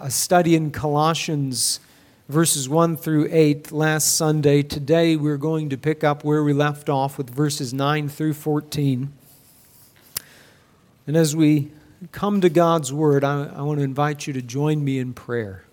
a study in Colossians verses 1 through 8 last Sunday. Today we're going to pick up where we left off with verses 9 through 14. And as we come to God's Word, I want to invite you to join me in prayer.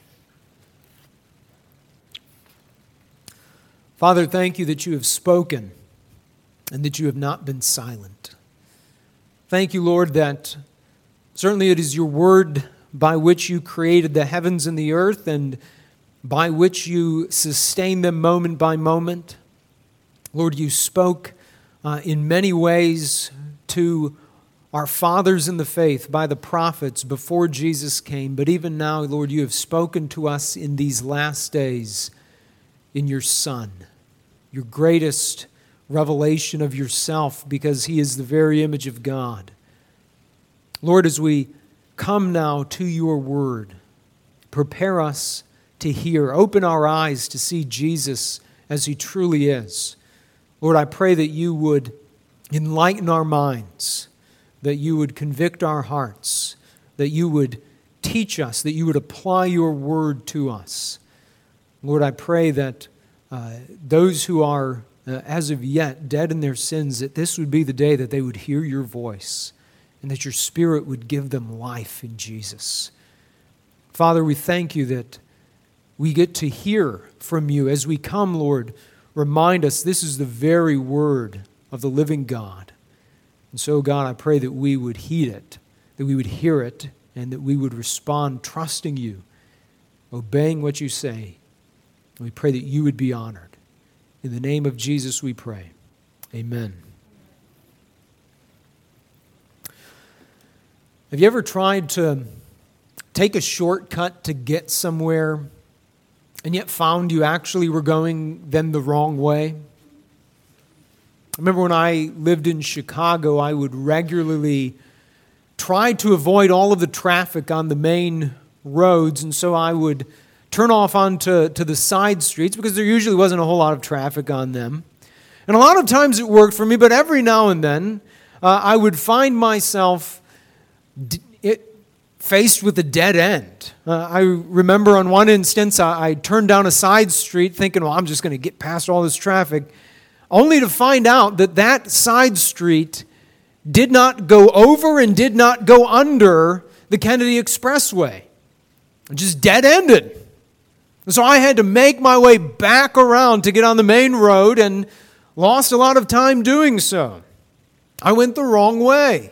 Father, thank you that you have spoken and that you have not been silent. Thank you, Lord, that certainly it is your Word by which you created the heavens and the earth and by which you sustain them moment by moment. Lord, you spoke in many ways to our fathers in the faith by the prophets before Jesus came. But even now, Lord, you have spoken to us in these last days in your Son, your greatest revelation of yourself, because he is the very image of God. Lord, as we come now to your word, prepare us to hear. Open our eyes to see Jesus as he truly is. Lord, I pray that you would enlighten our minds, that you would convict our hearts, that you would teach us, that you would apply your word to us. Lord, I pray that those who are, as of yet, dead in their sins, that this would be the day that they would hear your voice and that your Spirit would give them life in Jesus. Father, we thank you that we get to hear from you. As we come, Lord, remind us this is the very word of the living God. And so, God, I pray that we would heed it, that we would hear it, and that we would respond trusting you, obeying what you say. And we pray that you would be honored. In the name of Jesus we pray. Amen. Have you ever tried to take a shortcut to get somewhere and yet found you actually were going then the wrong way? I remember when I lived in Chicago, I would regularly try to avoid all of the traffic on the main roads, and so I would turn off onto the side streets because there usually wasn't a whole lot of traffic on them. And a lot of times it worked for me, but every now and then I would find myself faced with a dead end. I remember on one instance, I turned down a side street thinking, well, I'm just going to get past all this traffic, only to find out that that side street did not go over and did not go under the Kennedy Expressway. It just dead-ended. And so I had to make my way back around to get on the main road and lost a lot of time doing so. I went the wrong way.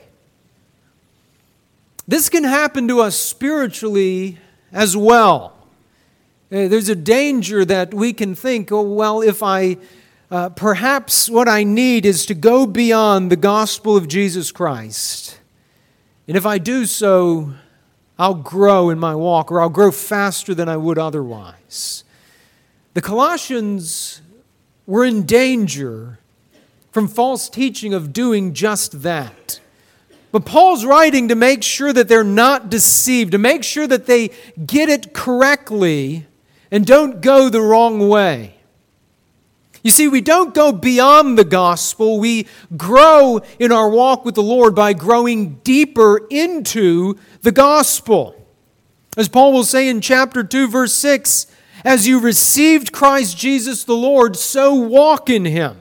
This can happen to us spiritually as well. There's a danger that we can think, oh, well, if perhaps what I need is to go beyond the gospel of Jesus Christ. And if I do so, I'll grow in my walk, or I'll grow faster than I would otherwise. The Colossians were in danger from false teaching of doing just that. But Paul's writing to make sure that they're not deceived, to make sure that they get it correctly and don't go the wrong way. You see, we don't go beyond the gospel. We grow in our walk with the Lord by growing deeper into the gospel. As Paul will say in chapter 2, verse 6, as you received Christ Jesus the Lord, so walk in Him.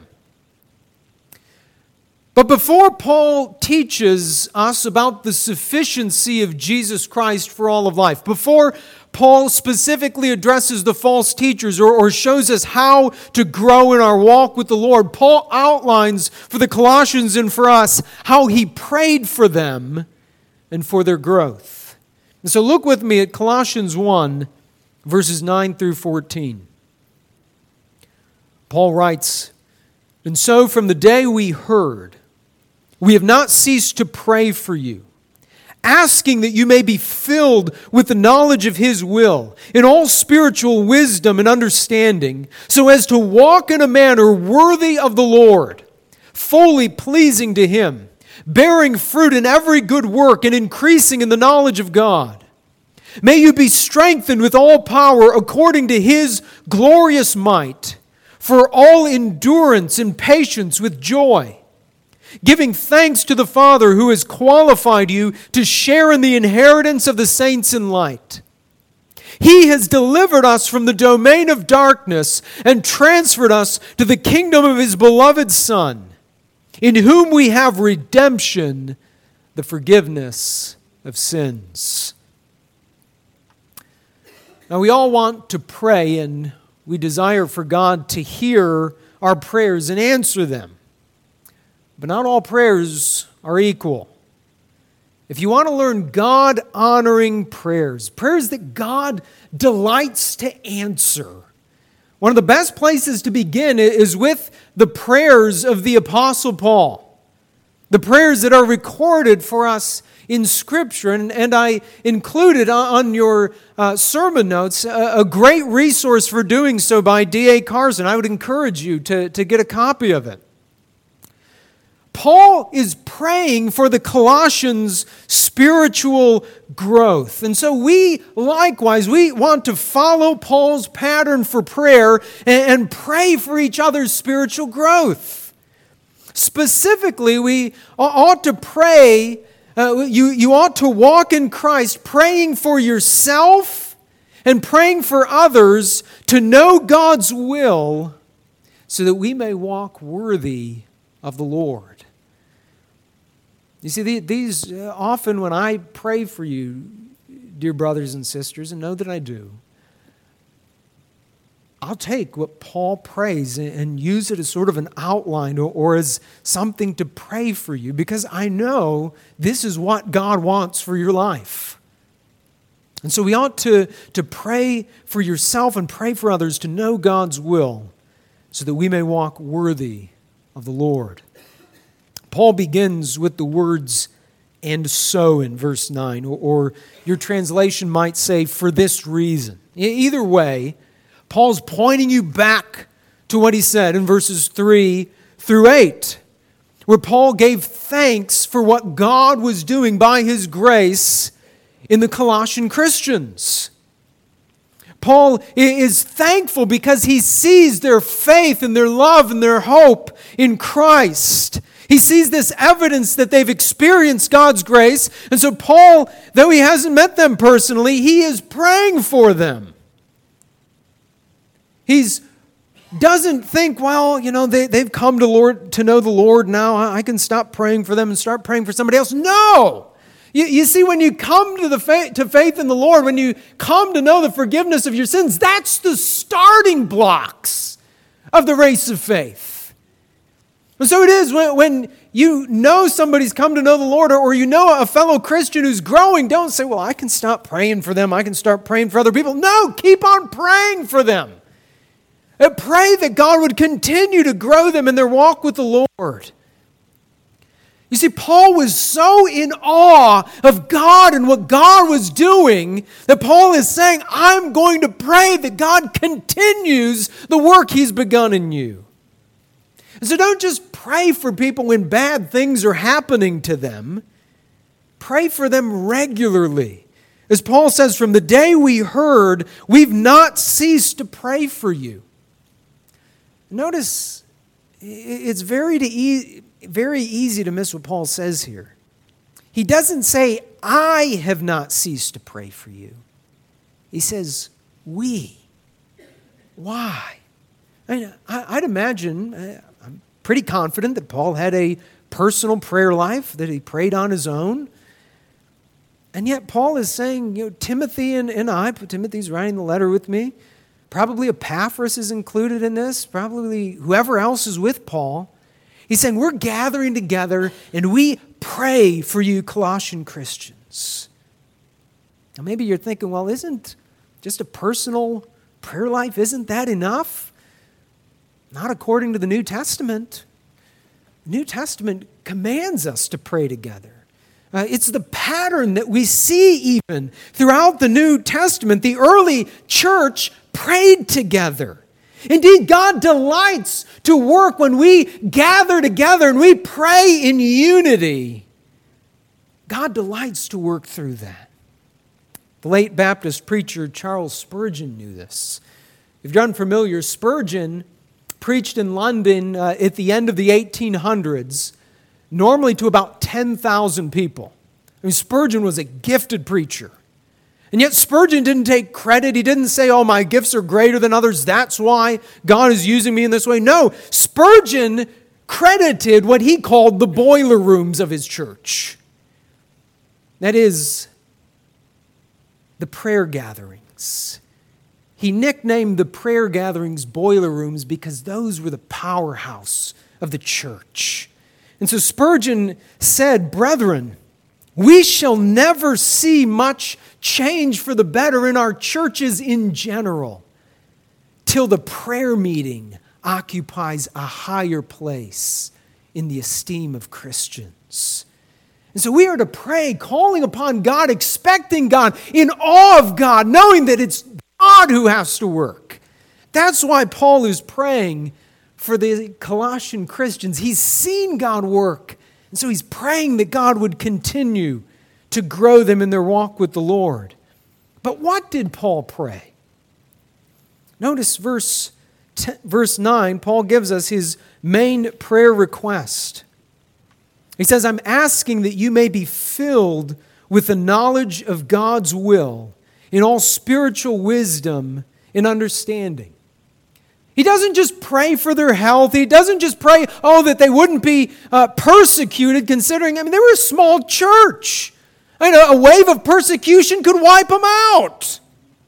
But before Paul teaches us about the sufficiency of Jesus Christ for all of life, before Paul specifically addresses the false teachers or shows us how to grow in our walk with the Lord, Paul outlines for the Colossians and for us how he prayed for them and for their growth. And so look with me at Colossians 1, verses 9 through 14. Paul writes, "And so from the day we heard, we have not ceased to pray for you, asking that you may be filled with the knowledge of His will, in all spiritual wisdom and understanding, so as to walk in a manner worthy of the Lord, fully pleasing to Him, bearing fruit in every good work and increasing in the knowledge of God. May you be strengthened with all power according to His glorious might, for all endurance and patience with joy, giving thanks to the Father who has qualified you to share in the inheritance of the saints in light. He has delivered us from the domain of darkness and transferred us to the kingdom of His beloved Son, in whom we have redemption, the forgiveness of sins. Now, we all want to pray, and we desire for God to hear our prayers and answer them. But not all prayers are equal. If you want to learn God-honoring prayers, prayers that God delights to answer, one of the best places to begin is with the prayers of the Apostle Paul. The prayers that are recorded for us in Scripture. And I included on your sermon notes a great resource for doing so by D.A. Carson. I would encourage you to get a copy of it. Paul is praying for the Colossians' spiritual growth. And so we want to follow Paul's pattern for prayer and pray for each other's spiritual growth. Specifically, we ought to pray, you ought to walk in Christ, praying for yourself and praying for others to know God's will so that we may walk worthy of the Lord. You see, these often when I pray for you, dear brothers and sisters, and know that I do, I'll take what Paul prays and use it as sort of an outline or as something to pray for you, because I know this is what God wants for your life. And so we ought to pray for yourself and pray for others to know God's will so that we may walk worthy of the Lord. Paul begins with the words, "and so" in verse 9, or your translation might say, "for this reason." Either way, Paul's pointing you back to what he said in verses 3 through 8, where Paul gave thanks for what God was doing by His grace in the Colossian Christians. Paul is thankful because he sees their faith and their love and their hope in Christ. He sees this evidence that they've experienced God's grace. And so Paul, though he hasn't met them personally, he is praying for them. He doesn't think, well, they've come to know the Lord now. I can stop praying for them and start praying for somebody else. No! You see, when you come to faith in the Lord, when you come to know the forgiveness of your sins, that's the starting blocks of the race of faith. And so it is when you know somebody's come to know the Lord, or you know a fellow Christian who's growing, don't say, well, I can stop praying for them. I can start praying for other people. No, keep on praying for them. And pray that God would continue to grow them in their walk with the Lord. You see, Paul was so in awe of God and what God was doing that Paul is saying, I'm going to pray that God continues the work He's begun in you. And so don't just pray for people when bad things are happening to them. Pray for them regularly. As Paul says, from the day we heard, we've not ceased to pray for you. Notice, it's very easy to miss what Paul says here. He doesn't say, I have not ceased to pray for you. He says, we. Why? I'd imagine, I'm pretty confident that Paul had a personal prayer life that he prayed on his own. And yet Paul is saying, Timothy and I, Timothy's writing the letter with me, probably Epaphras is included in this, probably whoever else is with Paul. He's saying, we're gathering together and we pray for you Colossian Christians. Now maybe you're thinking, well, isn't just a personal prayer life, isn't that enough? Not according to the New Testament. The New Testament commands us to pray together. It's the pattern that we see even throughout the New Testament. The early church prayed together. Indeed, God delights to work when we gather together and we pray in unity. God delights to work through that. The late Baptist preacher Charles Spurgeon knew this. If you're unfamiliar, Spurgeon preached in London at the end of the 1800s, normally to about 10,000 people. I mean, Spurgeon was a gifted preacher. And yet Spurgeon didn't take credit. He didn't say, oh, my gifts are greater than others. That's why God is using me in this way. No, Spurgeon credited what he called the boiler rooms of his church. That is, the prayer gatherings. He nicknamed the prayer gatherings boiler rooms because those were the powerhouse of the church. And so Spurgeon said, brethren, we shall never see much change for the better in our churches in general till the prayer meeting occupies a higher place in the esteem of Christians. And so we are to pray, calling upon God, expecting God, in awe of God, knowing that it's God who has to work. That's why Paul is praying for the Colossian Christians. He's seen God work. And so he's praying that God would continue to grow them in their walk with the Lord. But what did Paul pray? Notice verse 9, Paul gives us his main prayer request. He says, I'm asking that you may be filled with the knowledge of God's will in all spiritual wisdom and understanding. He doesn't just pray for their health. He doesn't just pray, that they wouldn't be persecuted, considering, they were a small church. A wave of persecution could wipe them out.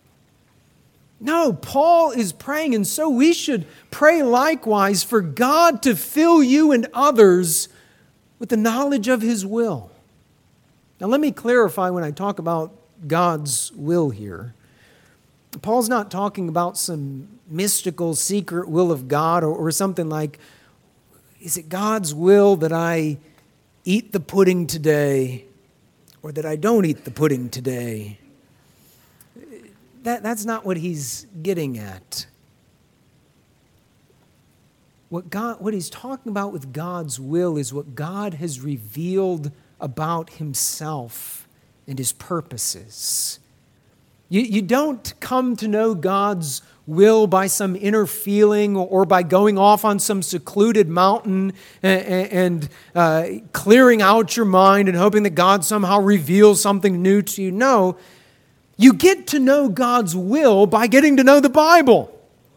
No, Paul is praying, and so we should pray likewise for God to fill you and others with the knowledge of His will. Now let me clarify when I talk about God's will here. Paul's not talking about some mystical, secret will of God or something like, is it God's will that I eat the pudding today or that I don't eat the pudding today? That's not what he's getting at. What he's talking about with God's will is what God has revealed about Himself and His purposes. You don't come to know God's will by some inner feeling or by going off on some secluded mountain and clearing out your mind and hoping that God somehow reveals something new to you. No, you get to know God's will by getting to know the Bible.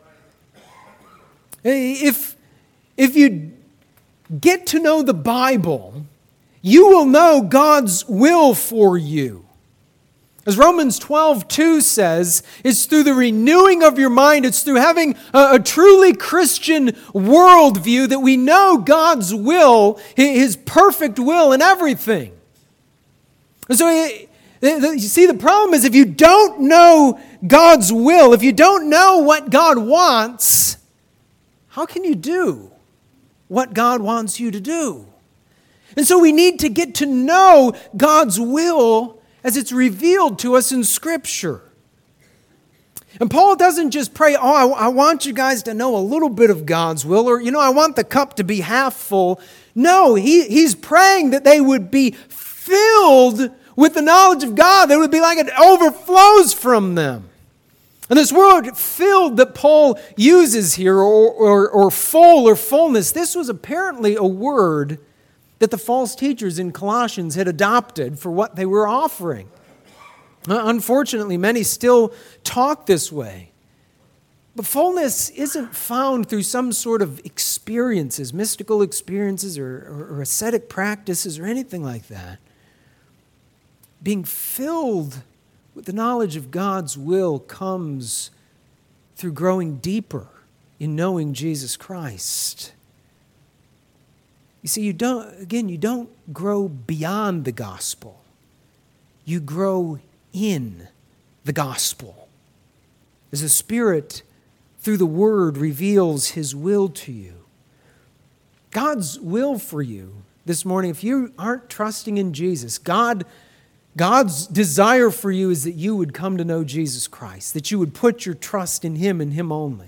If you get to know the Bible, you will know God's will for you. As Romans 12:2 says, it's through the renewing of your mind, it's through having a truly Christian worldview that we know God's will, His perfect will in everything. And so, you see, the problem is if you don't know God's will, if you don't know what God wants, how can you do what God wants you to do? And so we need to get to know God's will as it's revealed to us in Scripture. And Paul doesn't just pray, I want you guys to know a little bit of God's will, or, I want the cup to be half full. No, he's praying that they would be filled with the knowledge of God. That would be like it overflows from them. And this word filled that Paul uses here, or full or fullness, this was apparently a word that the false teachers in Colossians had adopted for what they were offering. Unfortunately, many still talk this way. But fullness isn't found through some sort of experiences, mystical experiences or ascetic practices or anything like that. Being filled with the knowledge of God's will comes through growing deeper in knowing Jesus Christ. You see, you don't grow beyond the gospel. You grow in the gospel. As the Spirit, through the Word, reveals His will to you. God's will for you this morning, if you aren't trusting in Jesus, God's desire for you is that you would come to know Jesus Christ, that you would put your trust in Him and Him only.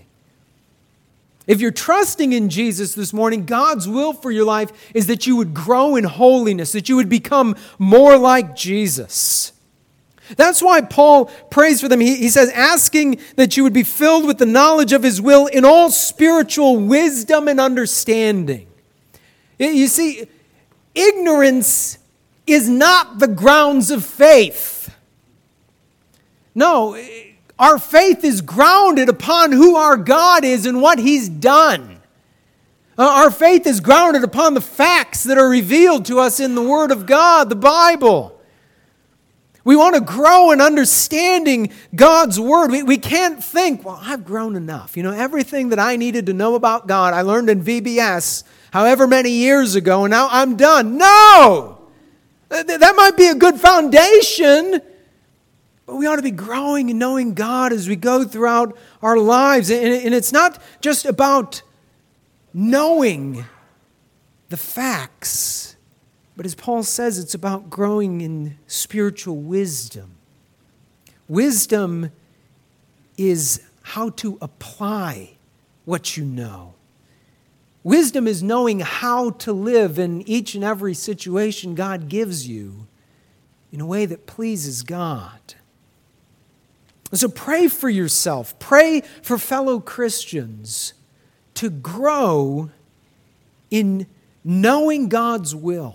If you're trusting in Jesus this morning, God's will for your life is that you would grow in holiness, that you would become more like Jesus. That's why Paul prays for them. He says, asking that you would be filled with the knowledge of His will in all spiritual wisdom and understanding. You see, ignorance is not the grounds of faith. No, our faith is grounded upon who our God is and what He's done. Our faith is grounded upon the facts that are revealed to us in the Word of God, the Bible. We want to grow in understanding God's Word. We can't think, well, I've grown enough. Everything that I needed to know about God, I learned in VBS however many years ago, and now I'm done. No! That might be a good foundation, but we ought to be growing and knowing God as we go throughout our lives. And it's not just about knowing the facts, but as Paul says, it's about growing in spiritual wisdom. Wisdom is how to apply what you know. Wisdom is knowing how to live in each and every situation God gives you in a way that pleases God. So pray for yourself. Pray for fellow Christians to grow in knowing God's will.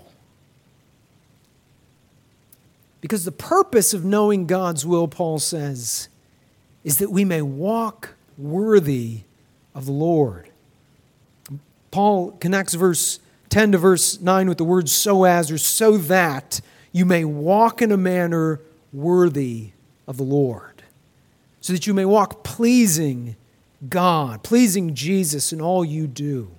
Because the purpose of knowing God's will, Paul says, is that we may walk worthy of the Lord. Paul connects verse 10 to verse 9 with the words so as, or so that you may walk in a manner worthy of the Lord. So that you may walk pleasing God, pleasing Jesus in all you do.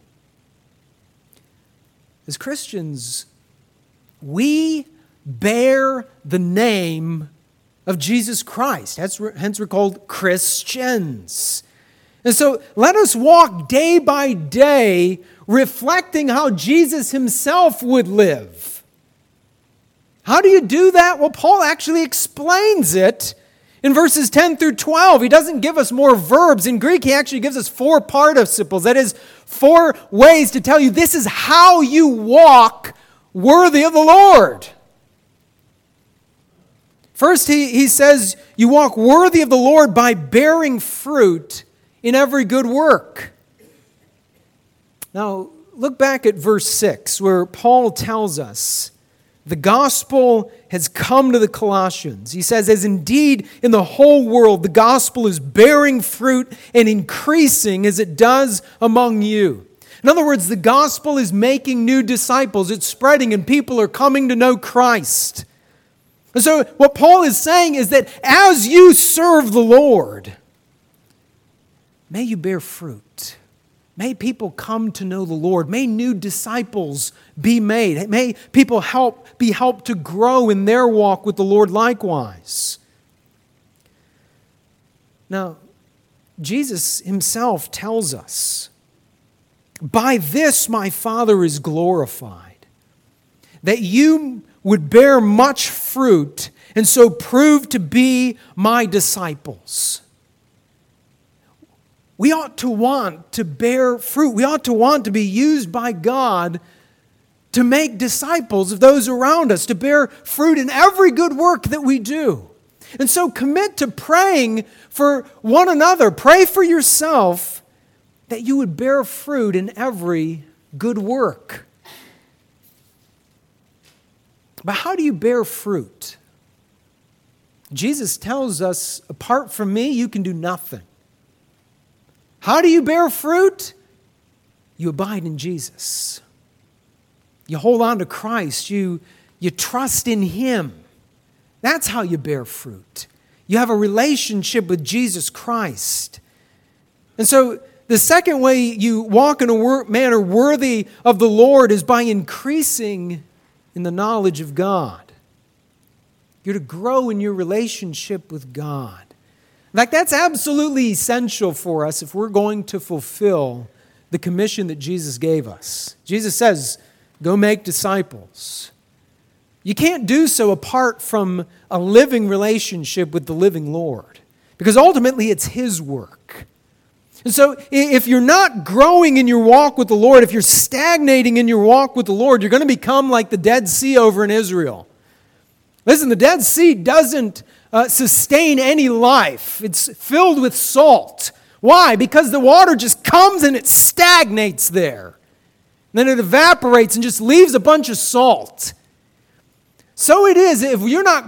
As Christians, we bear the name of Jesus Christ. Hence we're called Christians. And so let us walk day by day reflecting how Jesus Himself would live. How do you do that? Well, Paul actually explains it in verses 10 through 12. He doesn't give us more verbs. In Greek, he actually gives us 4 participles. That is, 4 ways to tell you this is how you walk worthy of the Lord. First, he says you walk worthy of the Lord by bearing fruit in every good work. Now, look back at verse 6, where Paul tells us the gospel has come to the Colossians. He says, as indeed in the whole world the gospel is bearing fruit and increasing as it does among you. In other words, the gospel is making new disciples. It's spreading and people are coming to know Christ. And so what Paul is saying is that as you serve the Lord, may you bear fruit. May people come to know the Lord. May new disciples be made. May people be helped to grow in their walk with the Lord likewise. Now, Jesus Himself tells us, by this my Father is glorified, that you would bear much fruit and so prove to be my disciples. We ought to want to bear fruit. We ought to want to be used by God to make disciples of those around us, to bear fruit in every good work that we do. And so commit to praying for one another. Pray for yourself that you would bear fruit in every good work. But how do you bear fruit? Jesus tells us, apart from me, you can do nothing. How do you bear fruit? You abide in Jesus. You hold on to Christ. You trust in Him. That's how you bear fruit. You have a relationship with Jesus Christ. And so the second way you walk in a manner worthy of the Lord is by increasing in the knowledge of God. You're to grow in your relationship with God. In fact, that's absolutely essential for us if we're going to fulfill the commission that Jesus gave us. Jesus says, go make disciples. You can't do so apart from a living relationship with the living Lord, because ultimately it's His work. And so if you're not growing in your walk with the Lord, if you're stagnating in your walk with the Lord, you're going to become like the Dead Sea over in Israel. Listen, the Dead Sea doesn't sustain any life. It's filled with salt. Why? Because the water just comes and it stagnates there. Then it evaporates and just leaves a bunch of salt. So it is, if you're not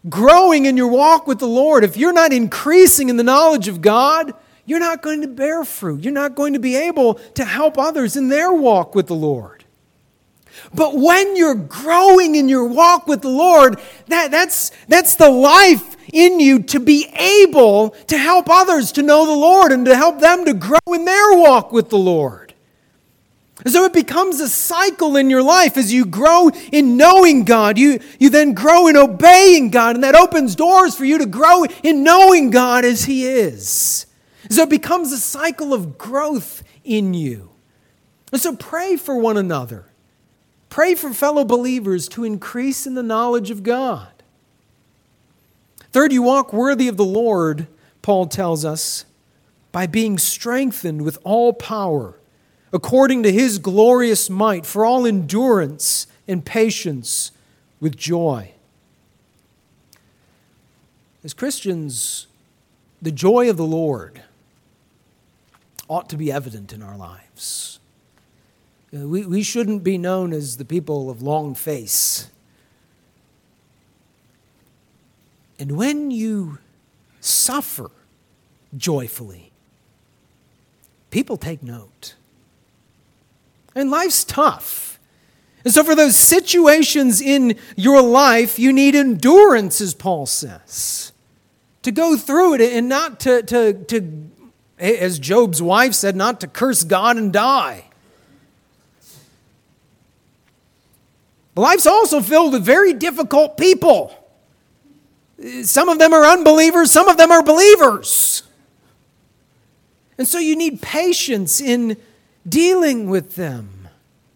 growing in your walk with the Lord, if you're not increasing in the knowledge of God, you're not going to bear fruit. You're not going to be able to help others in their walk with the Lord. But when you're growing in your walk with the Lord, that's the life in you to be able to help others to know the Lord and to help them to grow in their walk with the Lord. And so it becomes a cycle in your life. As you grow in knowing God, you then grow in obeying God, and that opens doors for you to grow in knowing God as He is. So it becomes a cycle of growth in you. And so pray for one another. Pray for fellow believers to increase in the knowledge of God. Third, you walk worthy of the Lord, Paul tells us, by being strengthened with all power, according to His glorious might, for all endurance and patience with joy. As Christians, the joy of the Lord ought to be evident in our lives. We shouldn't be known as the people of long face. And when you suffer joyfully, people take note. And life's tough. And so for those situations in your life, you need endurance, as Paul says, to go through it and not to as Job's wife said, not to curse God and die. But life's also filled with very difficult people. Some of them are unbelievers, some of them are believers. And so you need patience in dealing with them.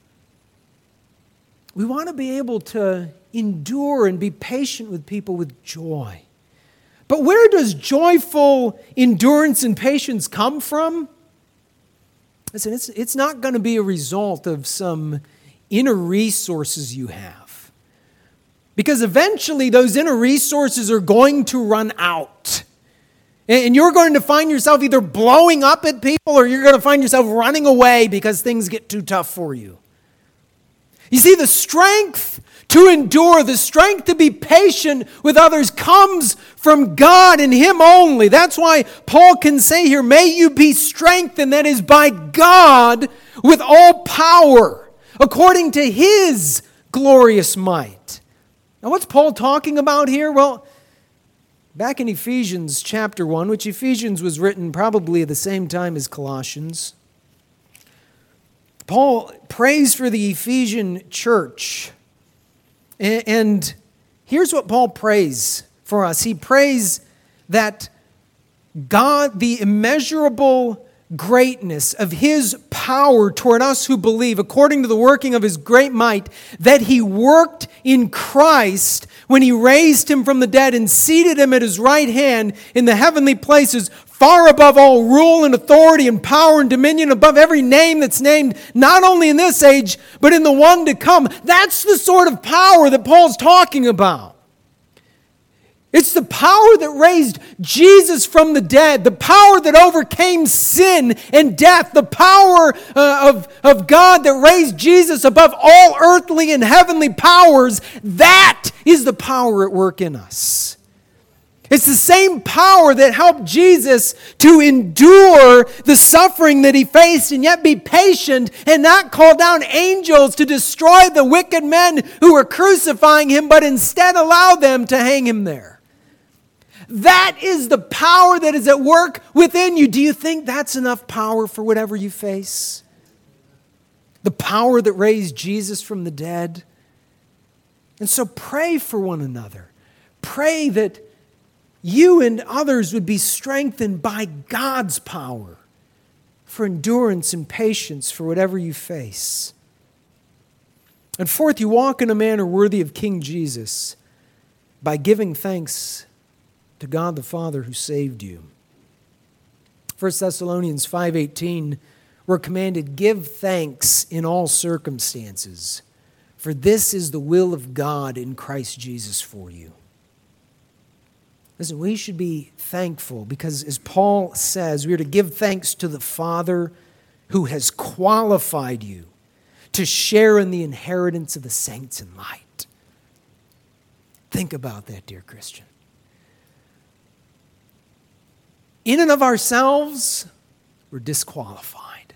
We want to be able to endure and be patient with people with joy. But where does joyful endurance and patience come from? Listen, it's not going to be a result of some inner resources you have. Because eventually those inner resources are going to run out. And you're going to find yourself either blowing up at people or you're going to find yourself running away because things get too tough for you. You see, the strength to endure, the strength to be patient with others comes from God and Him only. That's why Paul can say here, may you be strengthened, that is by God, with all power, according to His glorious might. Now, what's Paul talking about here? Well, back in Ephesians chapter 1, which Ephesians was written probably at the same time as Colossians, Paul prays for the Ephesian church. And here's what Paul prays for us. He prays that God, the immeasurable greatness of His power toward us who believe, according to the working of His great might, that He worked in Christ when He raised Him from the dead and seated Him at His right hand in the heavenly places, far above all rule and authority and power and dominion, above every name that's named, not only in this age, but in the one to come. That's the sort of power that Paul's talking about. It's the power that raised Jesus from the dead, the power that overcame sin and death, the power of God that raised Jesus above all earthly and heavenly powers. That is the power at work in us. It's the same power that helped Jesus to endure the suffering that He faced and yet be patient and not call down angels to destroy the wicked men who were crucifying Him, but instead allow them to hang Him there. That is the power that is at work within you. Do you think that's enough power for whatever you face? The power that raised Jesus from the dead. And so pray for one another. Pray that you and others would be strengthened by God's power for endurance and patience for whatever you face. And fourth, you walk in a manner worthy of King Jesus by giving thanks to God the Father who saved you. 1 Thessalonians 5:18, we're commanded, give thanks in all circumstances, for this is the will of God in Christ Jesus for you. Listen, we should be thankful because, as Paul says, we are to give thanks to the Father who has qualified you to share in the inheritance of the saints in light. Think about that, dear Christian. In and of ourselves, we're disqualified.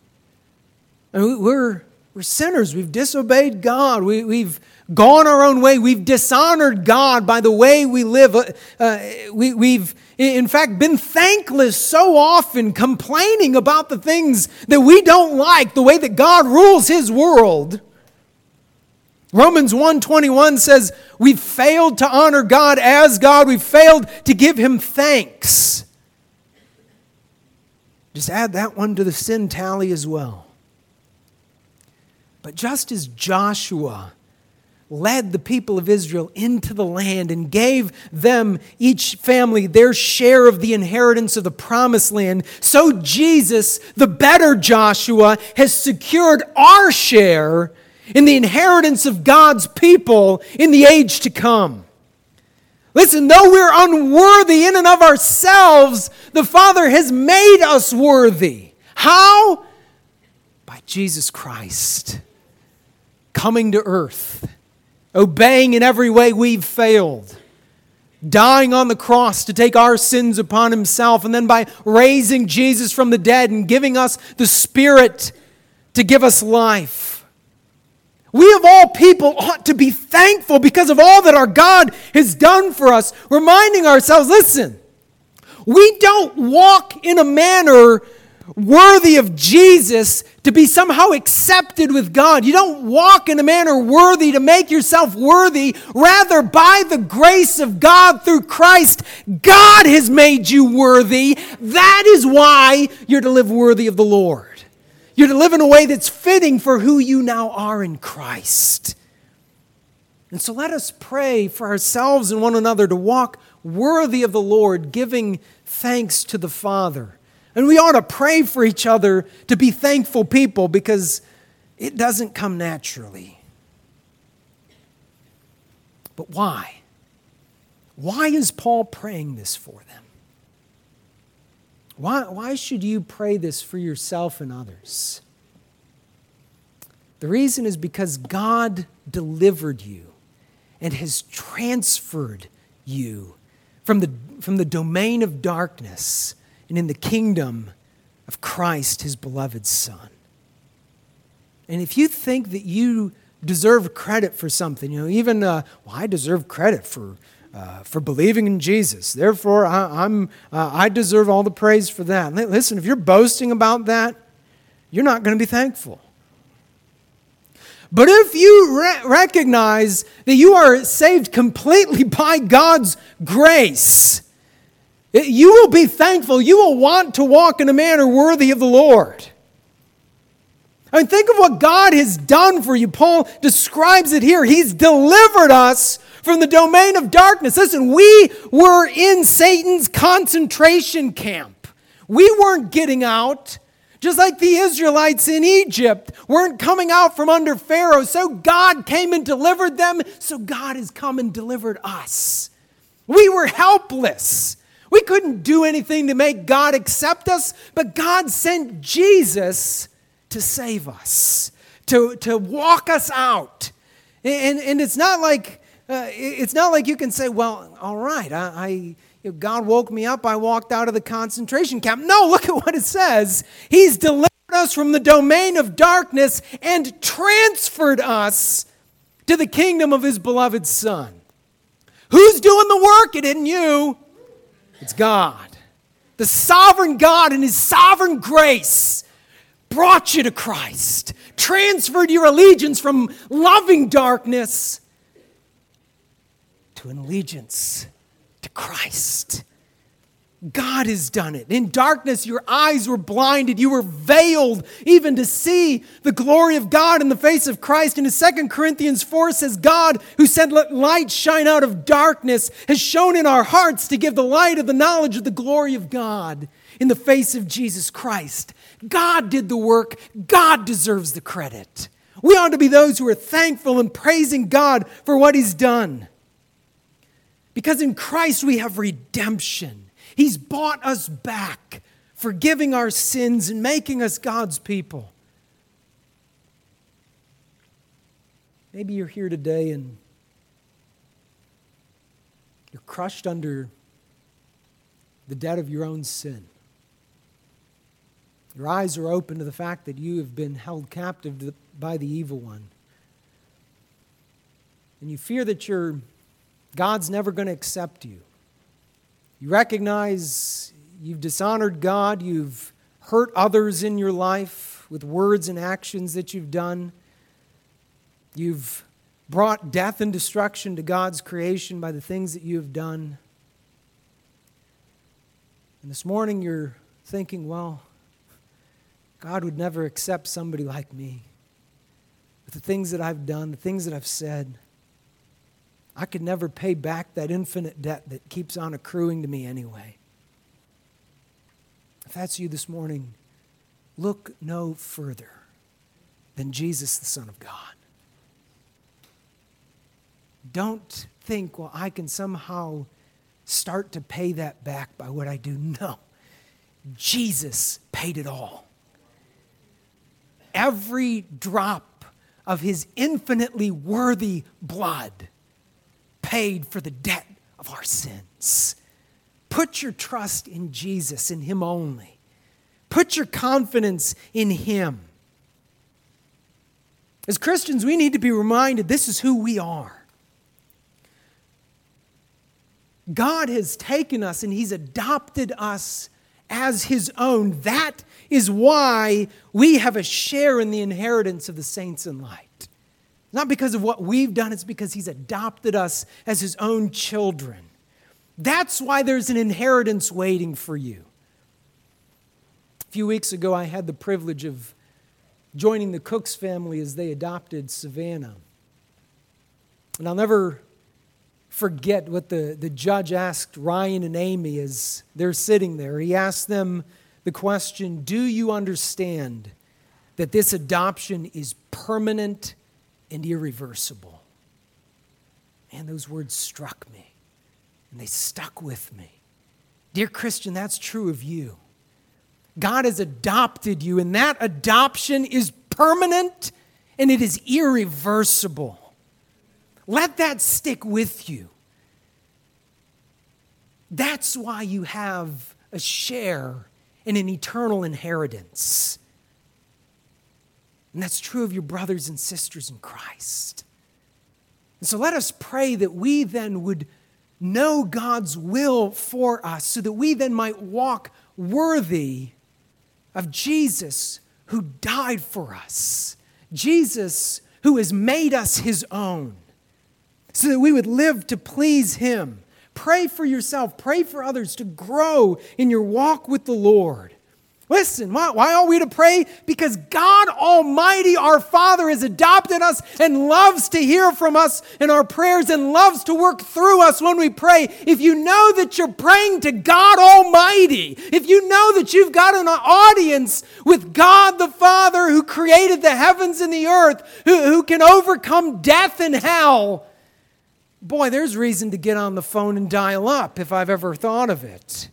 We're sinners. We've disobeyed God. We've gone our own way. We've dishonored God by the way we live. We've, in fact, been thankless so often, complaining about the things that we don't like, the way that God rules His world. Romans 1:21 says, we've failed to honor God as God. We've failed to give Him thanks. Just add that one to the sin tally as well. But just as Joshua led the people of Israel into the land and gave them, each family, their share of the inheritance of the promised land, so Jesus, the better Joshua, has secured our share in the inheritance of God's people in the age to come. Listen, though we're unworthy in and of ourselves, the Father has made us worthy. How? By Jesus Christ coming to earth, obeying in every way we've failed, dying on the cross to take our sins upon Himself, and then by raising Jesus from the dead and giving us the Spirit to give us life. We of all people ought to be thankful because of all that our God has done for us, reminding ourselves, listen, we don't walk in a manner worthy of Jesus to be somehow accepted with God. You don't walk in a manner worthy to make yourself worthy. Rather, by the grace of God through Christ, God has made you worthy. That is why you're to live worthy of the Lord. You're to live in a way that's fitting for who you now are in Christ. And so let us pray for ourselves and one another to walk worthy of the Lord, giving thanks to the Father. And we ought to pray for each other to be thankful people because it doesn't come naturally. But why? Why is Paul praying this for them? Why should you pray this for yourself and others? The reason is because God delivered you and has transferred you from the domain of darkness and in the kingdom of Christ, His beloved Son. And if you think that you deserve credit for something, I deserve credit for believing in Jesus. Therefore, I deserve all the praise for that. Listen, if you're boasting about that, you're not going to be thankful. But if you recognize that you are saved completely by God's grace, you will be thankful. You will want to walk in a manner worthy of the Lord. I mean, think of what God has done for you. Paul describes it here. He's delivered us from the domain of darkness. Listen, we were in Satan's concentration camp. We weren't getting out. Just like the Israelites in Egypt weren't coming out from under Pharaoh. So God came and delivered them. So God has come and delivered us. We were helpless. We couldn't do anything to make God accept us. But God sent Jesus to save us, to walk us out. And it's not like you can say, well, all right, God woke me up, I walked out of the concentration camp. No, look at what it says. He's delivered us from the domain of darkness and transferred us to the kingdom of His beloved Son. Who's doing the work? It isn't you. It's God. The sovereign God in His sovereign grace brought you to Christ, transferred your allegiance from loving darkness to an allegiance to Christ. God has done it. In darkness, your eyes were blinded. You were veiled even to see the glory of God in the face of Christ. And in 2 Corinthians 4 says, God, who said, let light shine out of darkness, has shone in our hearts to give the light of the knowledge of the glory of God in the face of Jesus Christ. God did the work. God deserves the credit. We ought to be those who are thankful and praising God for what He's done. Because in Christ we have redemption. He's bought us back, forgiving our sins and making us God's people. Maybe you're here today and You're crushed under the debt of your own sin. Your eyes are open to the fact that you have been held captive by the evil one. And you fear that God's never going to accept you. You recognize you've dishonored God, you've hurt others in your life with words and actions that you've done. You've brought death and destruction to God's creation by the things that you have done. And this morning you're thinking, well, God would never accept somebody like me. With the things that I've done, the things that I've said, I could never pay back that infinite debt that keeps on accruing to me anyway. If that's you this morning, look no further than Jesus, the Son of God. Don't think, well, I can somehow start to pay that back by what I do. No. Jesus paid it all. Every drop of his infinitely worthy blood paid for the debt of our sins. Put your trust in Jesus, in him only. Put your confidence in him. As Christians, we need to be reminded this is who we are. God has taken us and he's adopted us as his own. That is why we have a share in the inheritance of the saints in light. Not because of what we've done, it's because he's adopted us as his own children. That's why there's an inheritance waiting for you. A few weeks ago, I had the privilege of joining the Cooks family as they adopted Savannah. And I'll never forget what the judge asked Ryan and Amy as they're sitting there. He asked them the question, do you understand that this adoption is permanent and irreversible? Man, those words struck me, and they stuck with me. Dear Christian, that's true of you. God has adopted you, and that adoption is permanent and it is irreversible. Let that stick with you. That's why you have a share in an eternal inheritance. And that's true of your brothers and sisters in Christ. And so let us pray that we then would know God's will for us so that we then might walk worthy of Jesus who died for us. Jesus who has made us his own. So that we would live to please him. Pray for yourself. Pray for others to grow in your walk with the Lord. Listen, why are we to pray? Because God Almighty, our Father, has adopted us and loves to hear from us in our prayers and loves to work through us when we pray. If you know that you're praying to God Almighty, if you know that you've got an audience with God the Father who created the heavens and the earth, who can overcome death and hell, boy, there's reason to get on the phone and dial up if I've ever thought of it.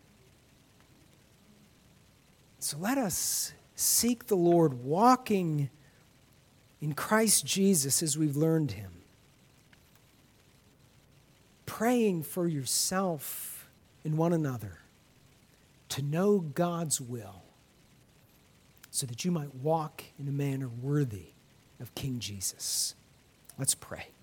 So let us seek the Lord, walking in Christ Jesus as we've learned him. Praying for yourself and one another to know God's will so that you might walk in a manner worthy of King Jesus. Let's pray.